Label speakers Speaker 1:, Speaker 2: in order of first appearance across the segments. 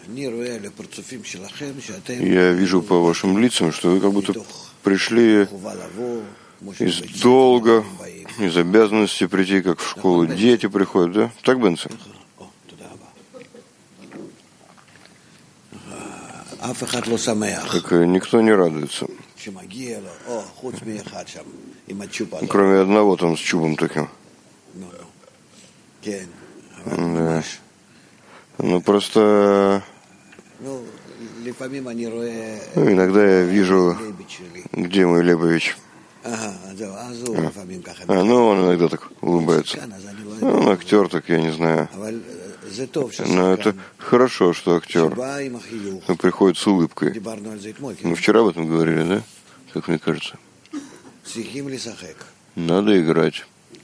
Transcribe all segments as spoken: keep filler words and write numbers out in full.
Speaker 1: Я вижу по вашим лицам, что вы как будто пришли из долга, из обязанности прийти, как в школу дети приходят, да? Так, Бенци? Так никто не радуется. Кроме одного там с чубом таким. Да. Ну просто ну, иногда я вижу, где мой Лебович. А, а, ну он иногда так улыбается. Ну, он актер, так я не знаю. Но это хорошо, что актер приходит с улыбкой. Мы вчера об этом говорили, да? Как мне кажется. Надо играть.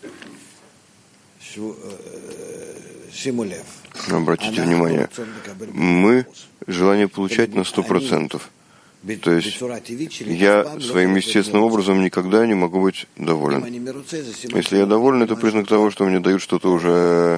Speaker 1: Обратите внимание, мы желание получать на сто процентов. То есть я своим естественным образом никогда не могу быть доволен. Если я доволен, это признак того, что мне дают что-то уже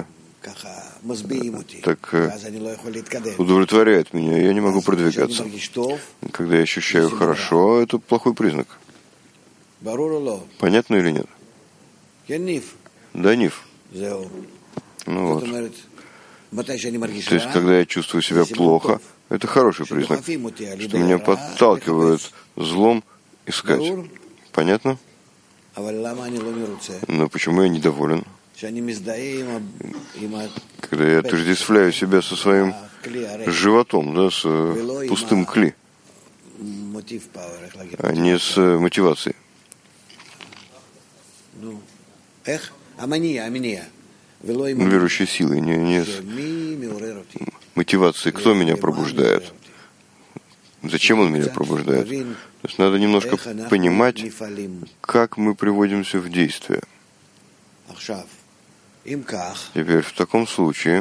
Speaker 1: так удовлетворяет меня, и я не могу продвигаться. Когда я ощущаю хорошо, это плохой признак. Понятно или нет? Да, Ниф. Ну вот. То есть, когда я чувствую себя плохо, это хороший признак, что меня подталкивают злом искать. Понятно? Но почему я недоволен? Когда я отождествляю себя со своим животом, да, с пустым кли, а не с мотивацией. Верующей силой, не, не с мотивацией. Кто меня пробуждает? Зачем он меня пробуждает? То есть надо немножко понимать, как мы приводимся в действие. Теперь в таком случае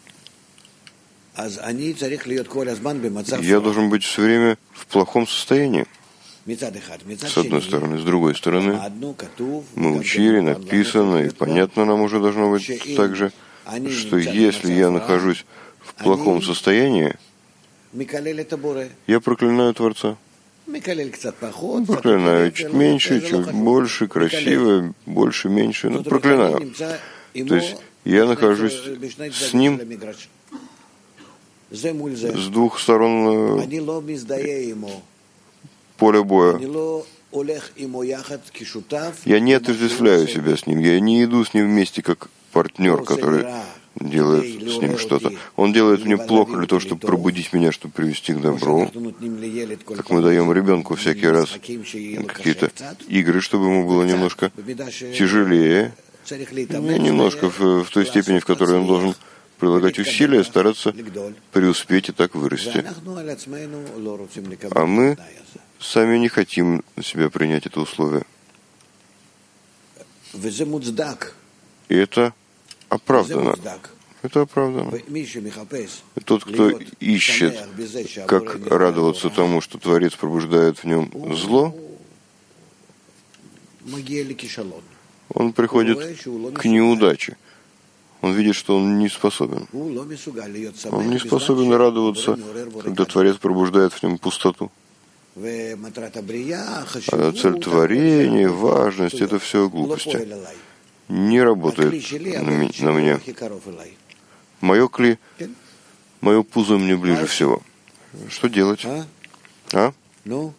Speaker 1: я должен быть все время в плохом состоянии. С одной стороны. С другой стороны, мы учили, написано, и понятно нам уже должно быть также, что если я нахожусь в плохом состоянии, я проклинаю Творца. Проклинаю чуть меньше, чуть больше, красиво, больше, меньше, но проклинаю. То есть я нахожусь с ним с двух сторон поля боя. Я не отождествляю себя с ним, я не иду с ним вместе как партнер, который делает с ним что-то. Он делает мне плохо для того, чтобы пробудить меня, чтобы привести к добру. Как мы даем ребенку всякий раз какие-то игры, чтобы ему было немножко тяжелее, немножко в, в той степени, в которой он должен прилагать усилия, стараться преуспеть и так вырасти. А мы сами не хотим на себя принять это условие. И это оправдано. Это оправдано. И тот, кто ищет, как радоваться тому, что Творец пробуждает в нем зло, он приходит к неудаче. Он видит, что он не способен. Он не способен радоваться, когда Творец пробуждает в нем пустоту. А цель творения, важность — это все глупости. Не работает на меня. Мое кли, мое пузо мне ближе всего. Что делать? А? Ну?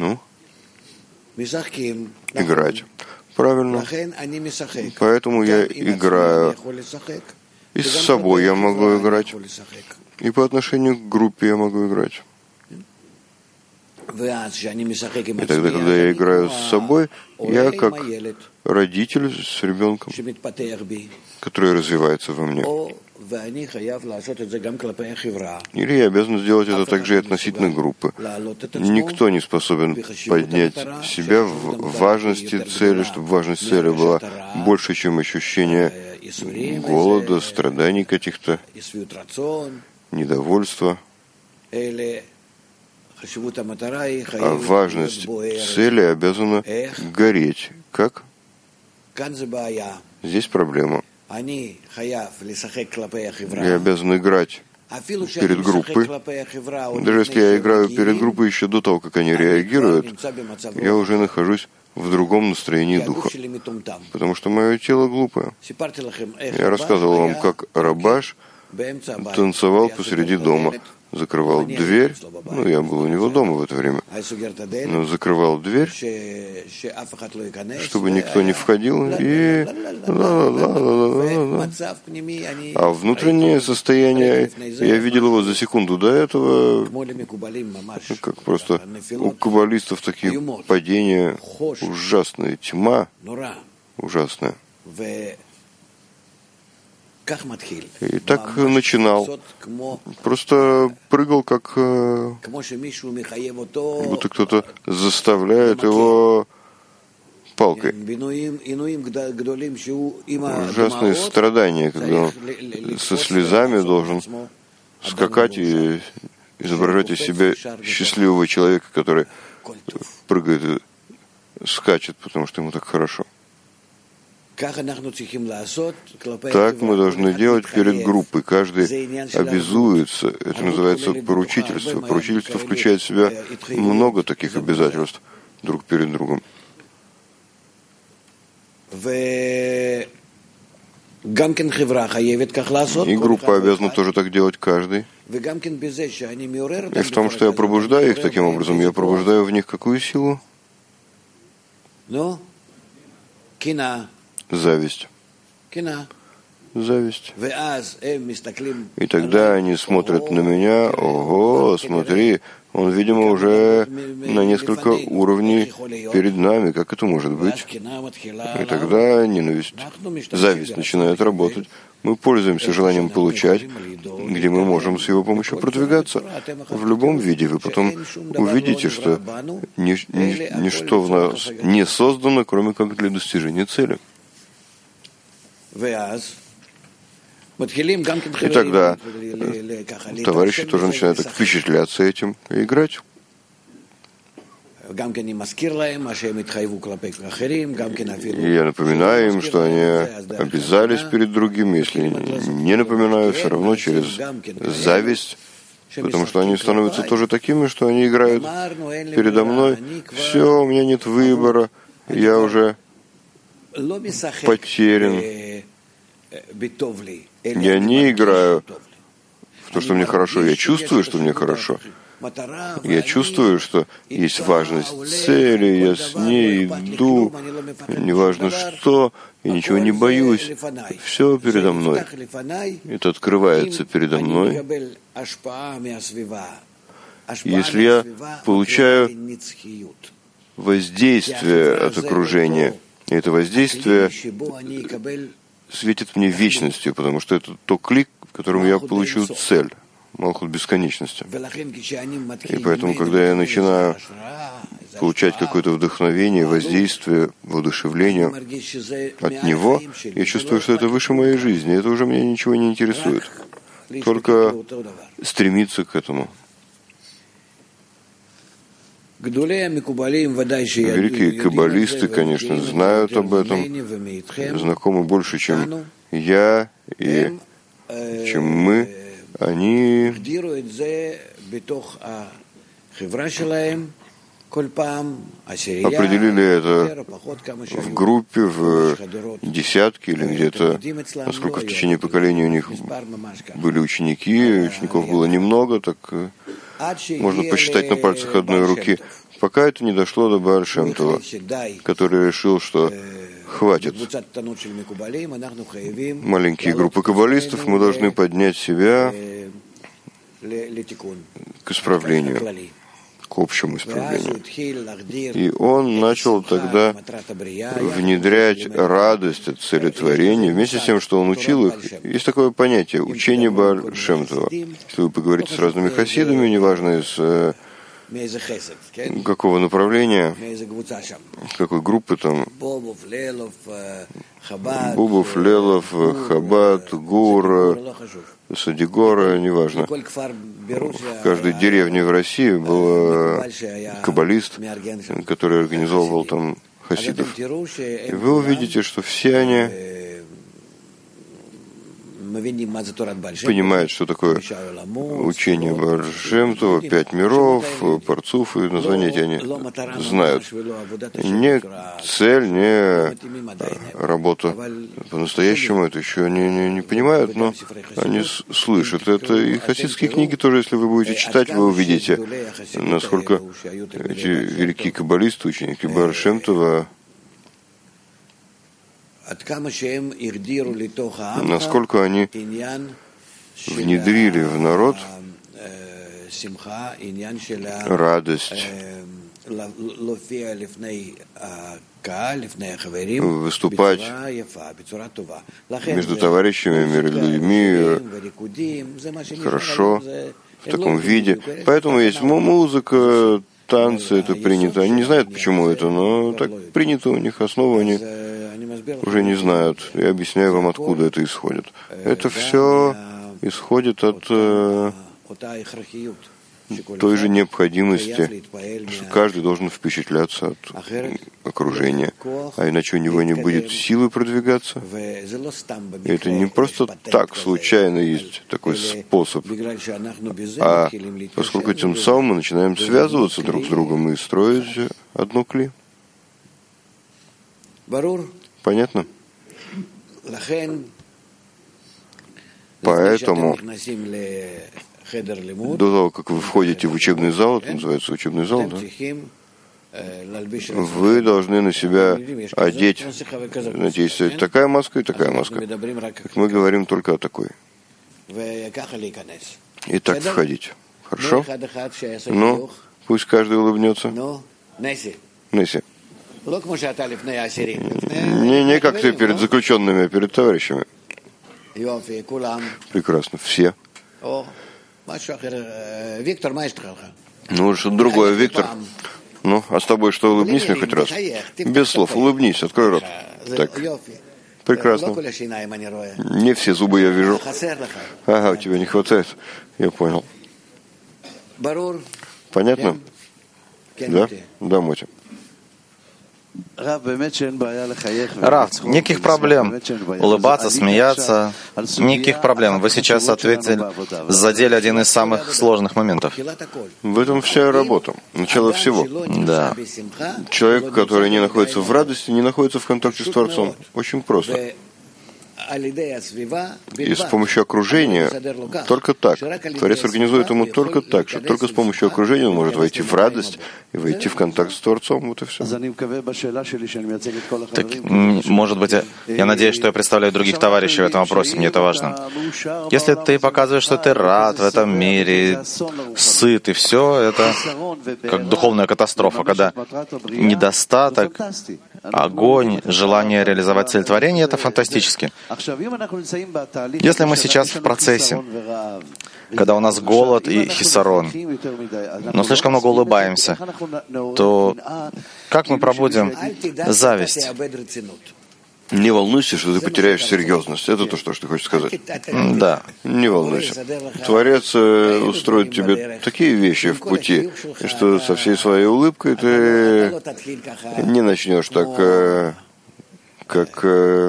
Speaker 1: Играть. Правильно. Поэтому я играю. И с собой я могу играть. И по отношению к группе я могу играть. И тогда, когда я играю с собой, я как родитель с ребенком, который развивается во мне. Или я обязан сделать это также и относительно группы. Никто не способен поднять себя в важности цели, чтобы важность цели была больше, чем ощущение голода, страданий каких-то, недовольства. А важность цели обязана гореть. Как? Здесь проблема. Я обязан играть перед группой, даже если я играю перед группой еще до того, как они реагируют, я уже нахожусь в другом настроении духа, потому что мое тело глупое. Я рассказывал вам, как Рабаш танцевал посреди дома, закрывал дверь, ну, я был у него дома в это время, но закрывал дверь, чтобы никто не входил, и... А внутреннее состояние, я видел его за секунду до этого, как просто у каббалистов такие падения, ужасная тьма, ужасная. И так начинал. Просто прыгал, как будто кто-то заставляет его палкой. Ужасные страдания, когда он со слезами должен скакать и изображать из себя счастливого человека, который прыгает и скачет, потому что ему так хорошо. Так мы должны делать перед группой. Каждый обязуется. Это называется поручительство. Поручительство включает в себя много таких обязательств друг перед другом. И группа обязана тоже так делать каждый. И в том, что я пробуждаю их таким образом, я пробуждаю в них какую силу? Зависть. Зависть. И тогда они смотрят на меня, ого, смотри, он, видимо, уже на несколько уровней перед нами, как это может быть? И тогда ненависть, зависть начинает работать. Мы пользуемся желанием получать, где мы можем с его помощью продвигаться. В любом виде вы потом увидите, что нич- нич- ничто в нас не создано, кроме как для достижения цели. И тогда товарищи тоже начинают так впечатляться этим и играть. И я напоминаю им, что они обязались перед другими. Если не напоминаю, все равно через зависть, потому что они становятся тоже такими, что они играют передо мной. Все, у меня нет выбора, я уже потерян. Я не играю в то, что мне хорошо. Я чувствую, что мне хорошо. Я чувствую, что есть важность цели, я с ней иду, неважно что, я ничего не боюсь. Все передо мной. Это открывается передо мной. Если я получаю воздействие от окружения, и это воздействие светит мне вечностью, потому что это то клик, в котором я получу цель, Малхут бесконечности. И поэтому, когда я начинаю получать какое-то вдохновение, воздействие, воодушевление от него, я чувствую, что это выше моей жизни, это уже меня ничего не интересует. Только стремиться к этому. Великие каббалисты, конечно, знают об этом, знакомы больше, чем я и чем мы. Они определили это в группе, в десятке или где-то, насколько в течение поколения у них были ученики, учеников было немного, так можно посчитать на пальцах одной руки, пока это не дошло до Бааль Шем Това, который решил, что хватит. Маленькие группы каббалистов, мы должны поднять себя к исправлению, к общему исправлению. И он начал тогда внедрять радость от цели творения, вместе с тем, что он учил их. Есть такое понятие — учение Бааль Шем Това. Если вы поговорите с разными хасидами, неважно из какого направления, какой группы там, Бубов, Лелов, Хабад, Гур, Садигора, неважно. В каждой деревне в России был каббалист, который организовывал там хасидов. И вы увидите, что все они понимают, что такое учение Бааль Шем Това, пять миров, Парцуф и названия эти они знают. Не цель, не работа по-настоящему, это еще не, не, не понимают, но они слышат. Это и хасидские книги тоже, если вы будете читать, вы увидите, насколько эти великие каббалисты, ученики Бааль Шем Това, насколько они внедрили в народ радость выступать между товарищами, между людьми хорошо, в таком виде. Поэтому есть музыка, танцы, это принято. Они не знают, почему это, но так принято у них, основу они уже не знают. Я объясняю вам, откуда это исходит. Это все исходит от э, той же необходимости, что каждый должен впечатляться от окружения, а иначе у него не будет силы продвигаться. И это не просто так случайно есть такой способ, а поскольку тем самым мы начинаем связываться друг с другом и строить одно кли. Понятно? Поэтому до того, как вы входите в учебный зал, это называется учебный зал, да? Вы должны на себя одеть, надеюсь, такая маска и такая маска. Мы говорим только о такой. И так входить. Хорошо? Ну, пусть каждый улыбнется. Несси. Не, не как ты перед заключенными, а перед товарищами. Прекрасно. Все. Ну, что-то другое, Виктор. Ну, а с тобой что, улыбнись мне хоть раз? Без слов, улыбнись, открой рот. Так. Прекрасно. Не все зубы я вижу. Ага, у тебя не хватает. Я понял. Понятно? Да? Да, Мотя.
Speaker 2: Рав, никаких проблем. Улыбаться, смеяться, никаких проблем. Вы сейчас ответили, задели один из самых сложных моментов.
Speaker 1: В этом вся работа. Начало всего.
Speaker 2: Да.
Speaker 1: Человек, который не находится в радости, не находится в контакте с Творцом. Очень просто. И с помощью окружения только так. Творец организует ему только так, что только с помощью окружения он может войти в радость и войти в контакт с Творцом. Вот и все.
Speaker 2: Так, может быть, я надеюсь, что я представляю других товарищей в этом вопросе, мне это важно. Если ты показываешь, что ты рад в этом мире, сыт, и все, это как духовная катастрофа, когда недостаток, огонь, желание реализовать цель творения — это фантастически. Если мы сейчас в процессе, когда у нас голод и хисарон, но слишком много улыбаемся, то как мы пробудем зависть?
Speaker 1: Не волнуйся, что ты потеряешь серьезность. Это то, что ты хочешь сказать.
Speaker 2: Да.
Speaker 1: Не волнуйся. Творец устроит тебе такие вещи в пути, что со всей своей улыбкой ты не начнешь так, как,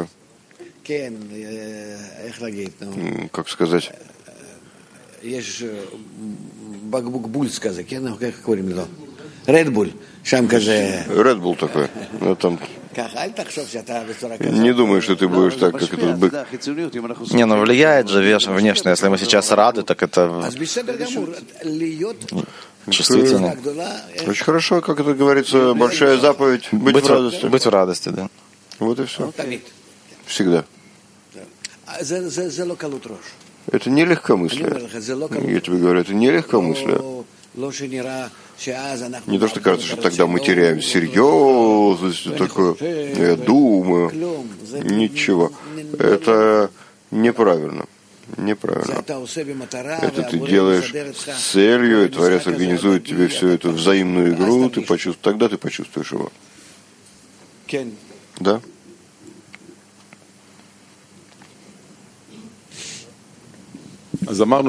Speaker 1: как сказать, Red Bull такой. Ну, там... Не думаю, что ты будешь так, как этот бык.
Speaker 2: Не, ну влияет же внешне. Если мы сейчас рады, так это чувствительно.
Speaker 1: Очень хорошо, как это говорится, большая заповедь — быть, быть в радости.
Speaker 2: Быть в радости, да.
Speaker 1: Вот и все. Всегда. Это не легкомыслие. Я тебе говорю, это не легкомыслие. Не то, что кажется, что тогда мы теряем серьезность, такое, я думаю, ничего. Это неправильно. Неправильно. Это ты делаешь с целью, и Творец организует тебе всю эту взаимную игру, ты почувствуешь, тогда ты почувствуешь его. Да?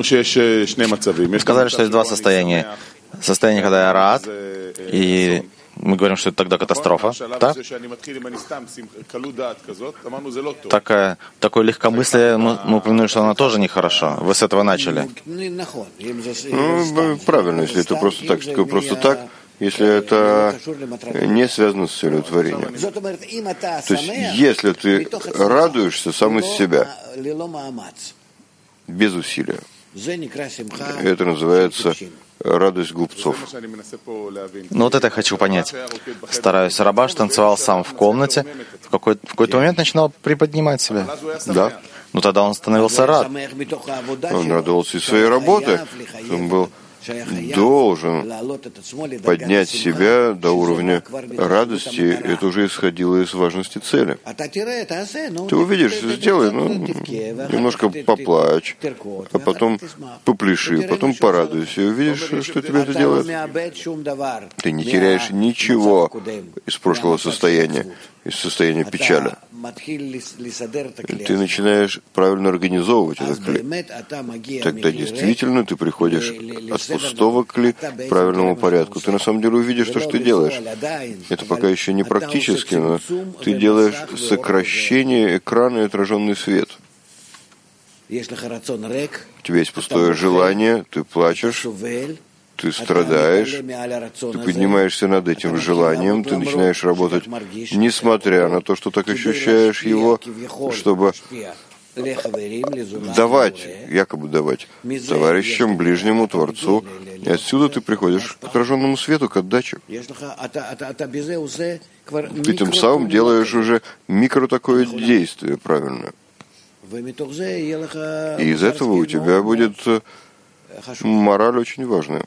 Speaker 2: Сказали, что есть два состояния. Состояние, когда я рад, и Мы говорим, что это тогда катастрофа. Так? Такое, такое легкомыслие, мы, мы упомянули, что оно тоже нехорошо. Вы с этого начали.
Speaker 1: Ну, правильно, если это просто так, что просто так, если это не связано с целью творения. То есть, если ты радуешься сам из себя, без усилия, это называется радость глупцов.
Speaker 2: Ну вот это я хочу понять. Стараюсь. Рабаш танцевал сам в комнате, в какой-то, в какой-то момент начинал приподнимать себя.
Speaker 1: Да.
Speaker 2: Ну тогда он становился рад.
Speaker 1: Он радовался из своей работы. Он был должен поднять себя до уровня радости. Это уже исходило из важности цели. Ты увидишь, сделай, ну, немножко поплачь, а потом попляши, потом порадуйся, и увидишь, что тебе это делает. Ты не теряешь ничего из прошлого состояния, из состояния печали. Ты начинаешь правильно организовывать этот кли. Тогда действительно ты приходишь от пустого кли к правильному порядку. Ты на самом деле увидишь то, что ты делаешь. Это пока еще не практически, но ты делаешь сокращение экрана и отраженный свет. У тебя есть пустое желание, ты плачешь, ты страдаешь, ты поднимаешься над этим желанием, ты начинаешь работать, несмотря на то, что так ощущаешь его, чтобы давать, якобы давать товарищам, ближнему, Творцу. И отсюда ты приходишь к отраженному свету, к отдаче. Ты тем самым делаешь уже микро такое действие, правильно. И из этого у тебя будет мораль очень важная.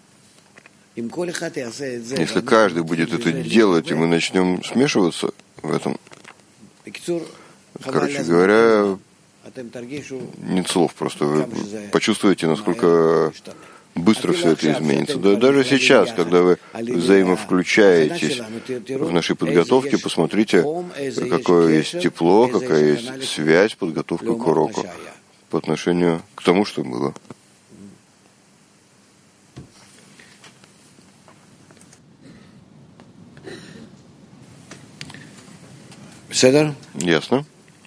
Speaker 1: Если каждый будет это делать, и мы начнем смешиваться в этом, короче говоря, нет слов, просто вы почувствуете, насколько быстро все это изменится. Да, даже сейчас, когда вы взаимовключаетесь в нашей подготовке, посмотрите, какое есть тепло, какая есть связь, подготовка к уроку по отношению к тому, что было. Ясно?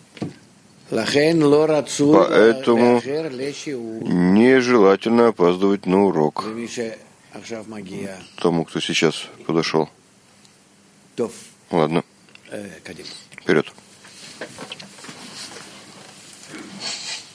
Speaker 1: Поэтому нежелательно опаздывать на урок тому, кто сейчас подошел. Ладно. Вперед.